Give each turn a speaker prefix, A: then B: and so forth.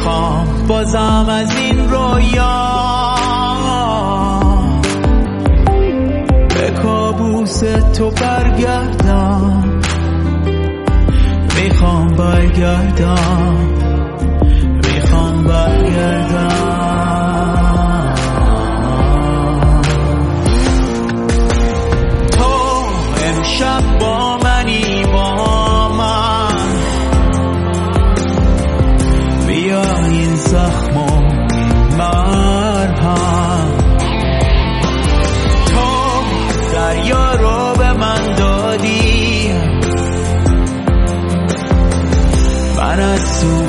A: میخوام بازم از این رویا به کابوس تو برگردم، میخوام برگردم، میخوام برگردم. تو امشب با منی، با من بیا این زخم و این مرهم. تو دریا رو به من دادی، من از تو